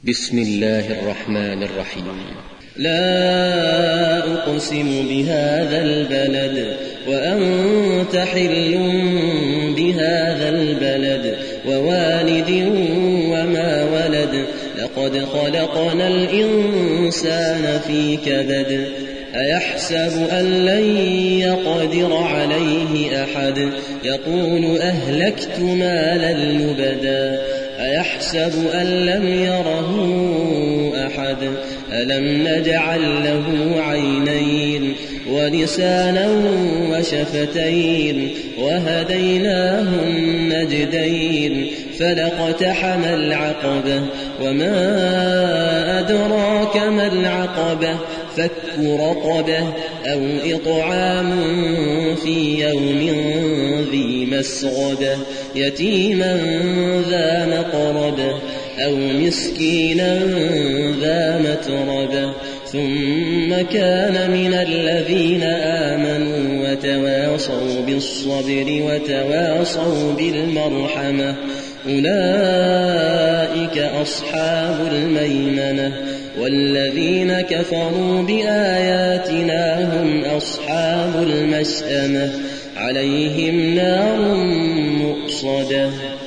بسم الله الرحمن الرحيم. لا أقسم بهذا البلد وأنت حل بهذا البلد ووالد وما ولد لقد خلقنا الإنسان في كبد أيحسب أن لن يقدر عليه أحد يقول أهلكت مالا لبدا أيحسب أن لم يره أحد ألم نجعل له عينين ولسانا وشفتين وهديناه النجدين فلاقتحم العقبة وما أدراك ما العقبة فك رقبة أو إطعام في يوم ذي مسغبة يتيما ذا مقربة أو مسكينا ذا متربة ثم كان من الذين آمنوا وتواصوا بالصبر وتواصوا بالمرحمة أولئك أصحاب الميمنة والذين كفروا بآياتنا هم أصحاب المشأمة عليهم نار مؤصدة.